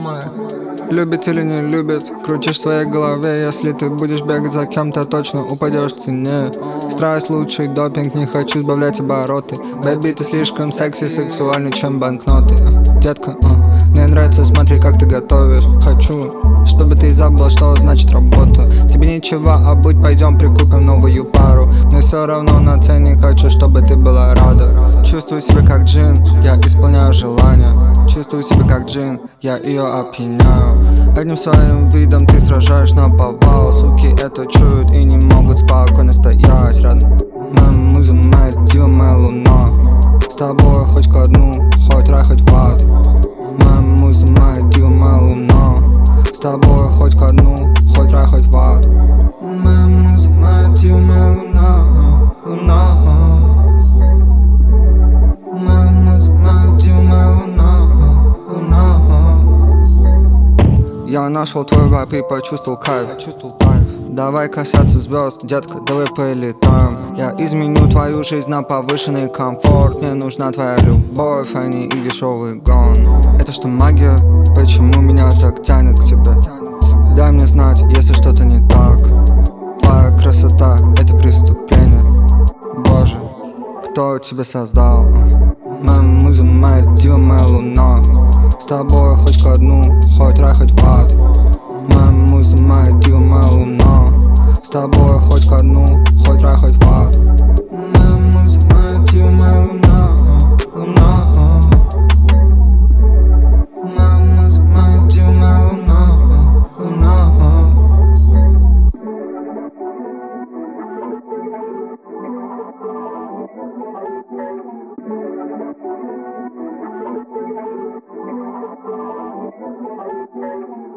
моя. Любит или не любит, крутишь в своей голове. Если ты будешь бегать за кем-то, точно упадешь в цене. Страсть лучший допинг, не хочу сбавлять обороты. Бэби, ты слишком секси, сексуальный, чем банкноты. Детка, мне нравится, смотри, как ты готовишь. Хочу, чтобы ты забыла, что значит работа. Тебе нечего обуть, пойдем прикупим новую пару. Мне все равно на цене, хочу, чтобы ты была рада. Чувствую себя как джин, я исполняю желания. Чувствую себя как джин, я ее опьяняю. Одним своим видом ты сражаешь наповал. Суки это чуют и не могут спокойно стоять рядом. Моя муза, моя дива, моя луна. С тобой хоть ко дну, хоть рай, хоть в ад. Моя муза, моя дива, моя луна. С тобой хоть ко дну, хоть рай, хоть в ад. Моя муза, моя дива, моя луна, луна. Моя муза, моя дива, моя луна, луна. Я нашел твой вайб и почувствовал кайф. Давай касаться звезд, детка, давай полетаем. Я изменю твою жизнь на повышенный комфорт. Мне нужна твоя любовь, а не и дешевый гон. Это что, магия? Почему меня так тянет к тебе? Дай мне знать, если что-то не так. Твоя красота — это преступление. Боже, кто тебя создал? Моя муза, моя дива, моя луна. С тобой хоть ко дну, хоть рай, хоть в ад.